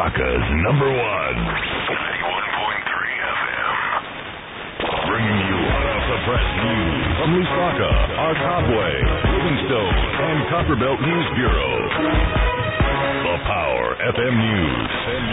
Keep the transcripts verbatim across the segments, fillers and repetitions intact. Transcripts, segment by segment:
Lusaka's number one. ninety-one point three F M. Bringing you hot off the press news from Lusaka, Arkabwe, Livingstone, and Copperbelt News Bureau. The Power F M News.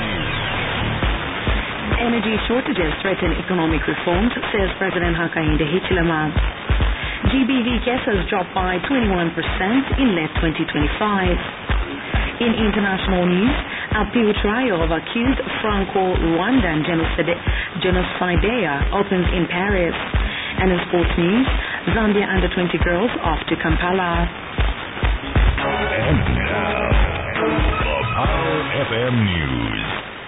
Energy shortages threaten economic reforms, says President Hakainde Hichilema. G B V cases dropped by twenty-one percent in late twenty twenty-five. In international news, appeal trial of accused Franco-Rwandan genocide, genocidea opens in Paris. And in sports news, Zambia under twenty girls off to Kampala. And now, the Power F M News.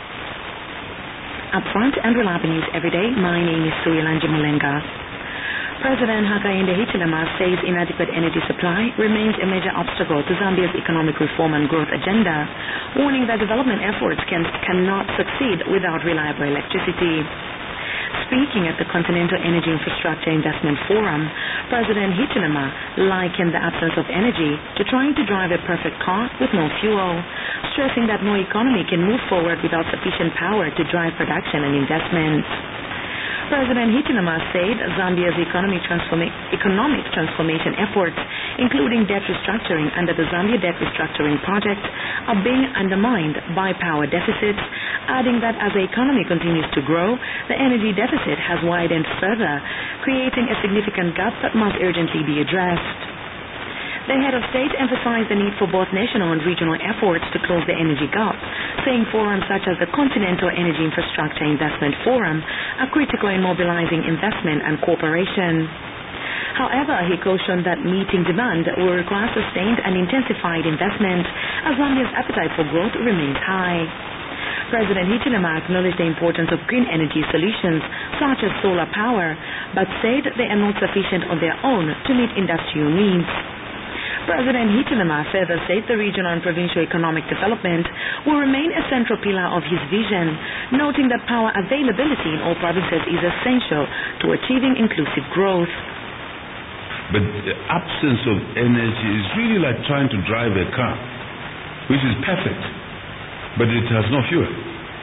Up front and reliable news every day, my name is Surilanje Mulenga. President Hakainde Hichilema says inadequate energy supply remains a major obstacle to Zambia's economic reform and growth agenda, warning that development efforts can, cannot succeed without reliable electricity. Speaking at the Continental Energy Infrastructure Investment Forum, President Hichilema likened the absence of energy to trying to drive a perfect car with no fuel, stressing that no economy can move forward without sufficient power to drive production and investment. President Hichilema said Zambia's economic, transforma- economic transformation efforts, including debt restructuring under the Zambia Debt Restructuring Project, are being undermined by power deficits, adding that as the economy continues to grow, the energy deficit has widened further, creating a significant gap that must urgently be addressed. The head of state emphasized the need for both national and regional efforts to close the energy gap, saying forums such as the Continental Energy Infrastructure Investment Forum are critical in mobilizing investment and cooperation. However, he cautioned that meeting demand will require sustained and intensified investment as Zambia's appetite for growth remains high. President Hichilema acknowledged the importance of green energy solutions such as solar power, but said they are not sufficient on their own to meet industrial needs. President Hichilema further said the regional and provincial economic development will remain a central pillar of his vision, noting that power availability in all provinces is essential to achieving inclusive growth. But the absence of energy is really like trying to drive a car, which is perfect, but it has no fuel.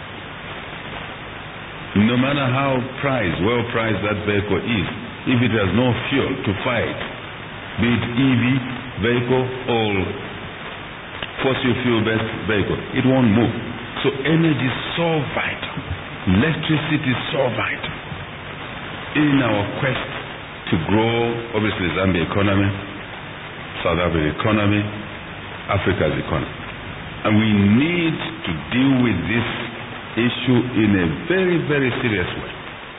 No matter how priced, well priced that vehicle is, if it has no fuel to fight, be it E V vehicle or fossil fuel based vehicle, it won't move. So energy is so vital. Electricity is so vital in our quest to grow, obviously, Zambia economy, South Africa economy, Africa's economy. And we need to deal with this issue in a very, very serious way.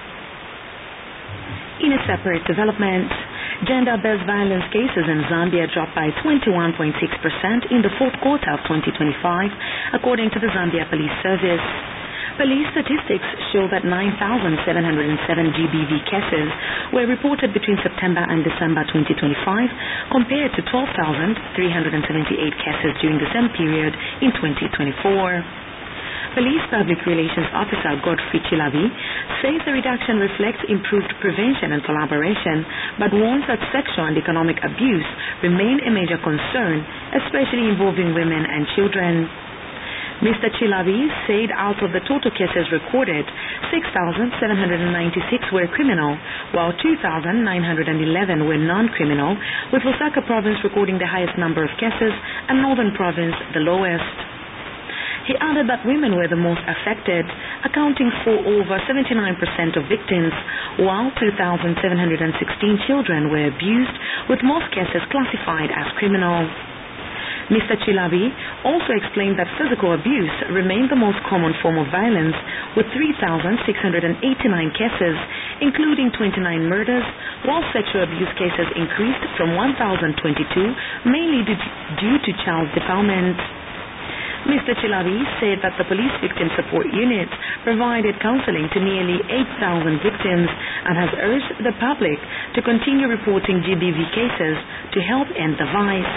In a separate development, gender-based violence cases in Zambia dropped by twenty-one point six percent in the fourth quarter of twenty twenty-five, according to the Zambia Police Service. Police statistics show that nine thousand seven hundred seven G B V cases were reported between September and December twenty twenty-five, compared to twelve thousand three hundred seventy-eight cases during the same period in twenty twenty-four. Police Public Relations Officer Godfrey Chilavi says the reduction reflects improved prevention and collaboration, but warns that sexual and economic abuse remain a major concern, especially involving women and children. Mister Chilavi said out of the total cases recorded, six thousand seven hundred ninety-six were criminal, while two thousand nine hundred eleven were non-criminal, with Lusaka Province recording the highest number of cases and Northern Province the lowest. He added that women were the most affected, accounting for over seventy-nine percent of victims, while two thousand seven hundred sixteen children were abused, with most cases classified as criminal. Mister Chilavi also explained that physical abuse remained the most common form of violence, with three thousand six hundred eighty-nine cases, including twenty-nine murders, while sexual abuse cases increased from one thousand twenty-two, mainly due to child defilement. Mister Chilavi said that the Police Victim Support Unit provided counseling to nearly eight thousand victims and has urged the public to continue reporting G B V cases to help end the vice.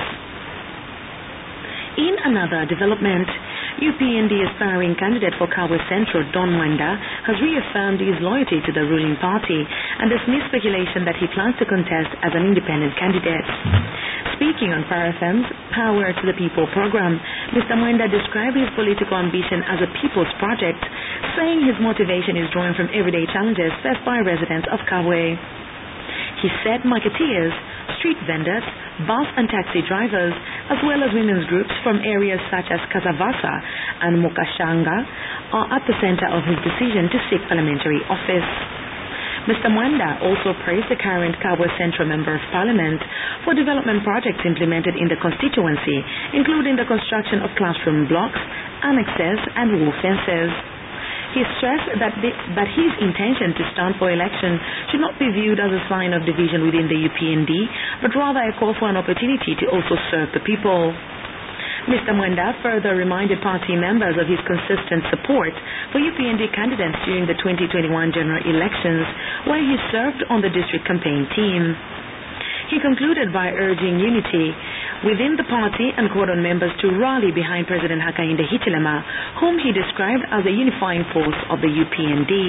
In another development, U P N D aspiring candidate for Kabwe Central, Don Mwenda, has reaffirmed his loyalty to the ruling party and dismissed speculation that he plans to contest as an independent candidate. Speaking on Power F M's Power to the People program, Mister Mwenda described his political ambition as a people's project, saying his motivation is drawn from everyday challenges faced by residents of Kabwe. He said marketeers, street vendors, bus and taxi drivers, as well as women's groups from areas such as Kazavasa and Mukashanga are at the center of his decision to seek parliamentary office. Mister Mwenda also praised the current Kabwe Central Member of Parliament for development projects implemented in the constituency, including the construction of classroom blocks, annexes, and wall fences. He stressed that, the, that his intention to stand for election should not be viewed as a sign of division within the U P N D, but rather a call for an opportunity to also serve the people. Mister Mwenda further reminded party members of his consistent support for U P N D candidates during the twenty twenty-one general elections, where he served on the district campaign team. He concluded by urging unity within the party and called on members to rally behind President Hakainde Hichilema, whom he described as a unifying force of the U P N D.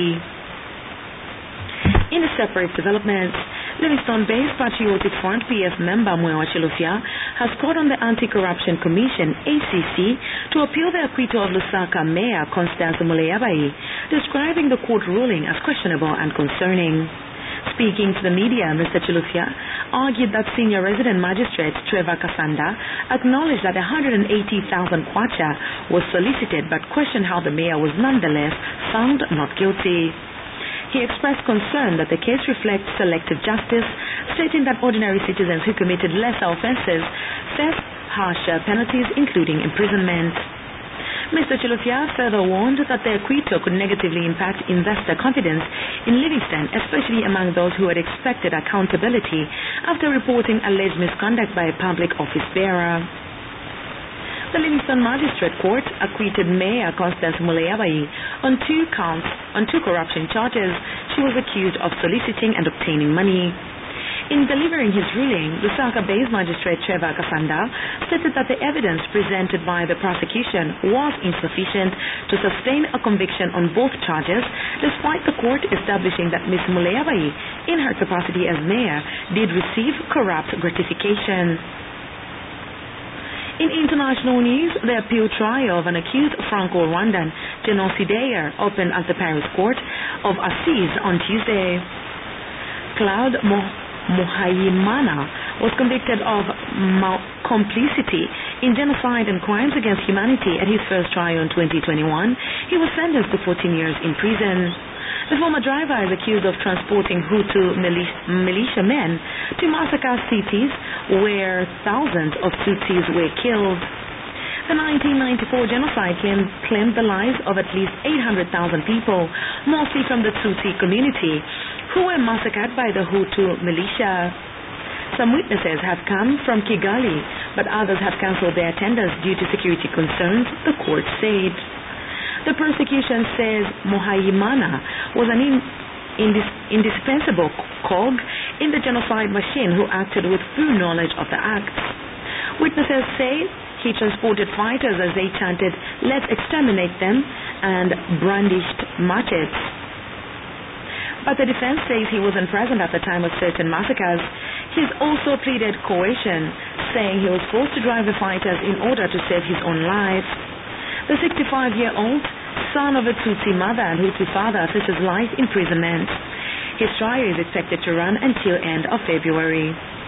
In a separate development, Livingstone-based Patriotic Front P F member Mwewa Chilufya has called on the Anti-Corruption Commission A C C to appeal the acquittal of Lusaka Mayor Constance Muleyabai, describing the court ruling as questionable and concerning. Speaking to the media, Mister Chilufya argued that senior resident magistrate Trevor Kasanda acknowledged that one hundred eighty thousand kwacha was solicited, but questioned how the mayor was nonetheless found not guilty. He expressed concern that the case reflects selective justice, stating that ordinary citizens who committed lesser offences face harsher penalties, including imprisonment. Mister Chilufya further warned that the acquittal could negatively impact investor confidence in Livingstone, especially among those who had expected accountability after reporting alleged misconduct by a public office bearer. The Livingstone Magistrate Court acquitted Mayor Constance Muleyabai on two counts, on two corruption charges. She was accused of soliciting and obtaining money. In delivering his ruling, Lusaka-based magistrate Trevor Kasanda stated that the evidence presented by the prosecution was insufficient to sustain a conviction on both charges, despite the court establishing that Miz Muleyabai, in her capacity as mayor, did receive corrupt gratification. In international news, the appeal trial of an accused Franco-Rwandan genocidaire opened at the Paris court of Assize on Tuesday. Claude Mo Muhayimana was convicted of complicity in genocide and crimes against humanity at his first trial in twenty twenty-one. He was sentenced to fourteen years in prison. The former driver is accused of transporting Hutu militia men to massacre cities where thousands of Tutsis were killed. The nineteen ninety-four genocide claimed the lives of at least eight hundred thousand people, mostly from the Tutsi community, who were massacred by the Hutu militia. Some witnesses have come from Kigali, but others have cancelled their attendance due to security concerns, the court said. The prosecution says Muhayimana was an in, indis, indispensable cog in the genocide machine who acted with full knowledge of the acts. Witnesses say he transported fighters as they chanted, "Let's exterminate them," and brandished machetes. But the defense says he wasn't present at the time of certain massacres. He's also pleaded coercion, saying he was forced to drive the fighters in order to save his own life. The sixty-five-year-old son of a Tutsi mother and Hutu father faces life imprisonment. His trial is expected to run until end of February.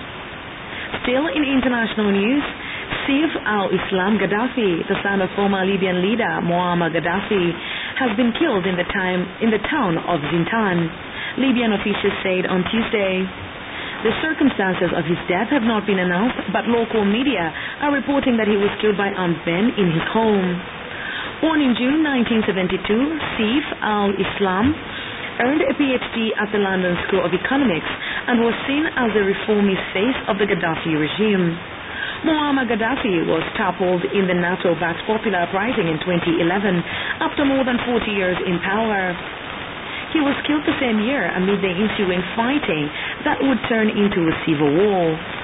Still in international news, Saif al-Islam Gaddafi, the son of former Libyan leader Muammar Gaddafi, has been killed in the, time, in the town of Zintan, Libyan officials said on Tuesday. The circumstances of his death have not been announced, but local media are reporting that he was killed by armed men in his home. Born in June nineteen seventy-two, Saif al-Islam earned a P H D at the London School of Economics and was seen as the reformist face of the Gaddafi regime. Muammar Gaddafi was toppled in the NATO-backed popular uprising in twenty eleven after more than forty years in power. He was killed the same year amid the ensuing fighting that would turn into a civil war.